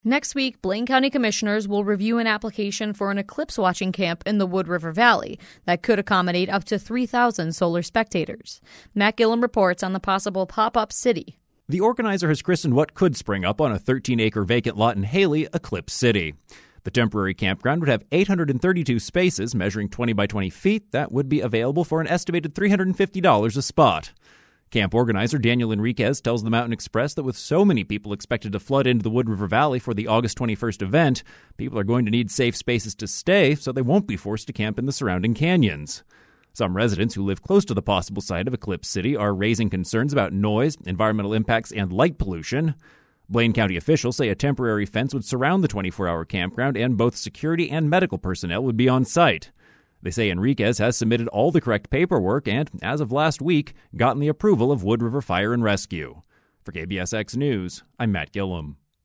Next week, Blaine County commissioners will review an application for an eclipse watching camp in the Wood River Valley that could accommodate up to 3,000 solar spectators. Matt Gillum reports on the possible pop-up city. The organizer has christened what could spring up on a 13-acre vacant lot in Haley, Eclipse City. The temporary campground would have 832 spaces measuring 20 by 20 feet that would be available for an estimated $350 a spot. Camp organizer Daniel Enriquez tells the Mountain Express that with so many people expected to flood into the Wood River Valley for the August 21st event, people are going to need safe spaces to stay so they won't be forced to camp in the surrounding canyons. Some residents who live close to the possible site of Eclipse City are raising concerns about noise, environmental impacts, and light pollution. Blaine County officials say a temporary fence would surround the 24-hour campground and both security and medical personnel would be on site. They say Enriquez has submitted all the correct paperwork and, as of last week, gotten the approval of Wood River Fire and Rescue. For KBSX News, I'm Matt Gillum.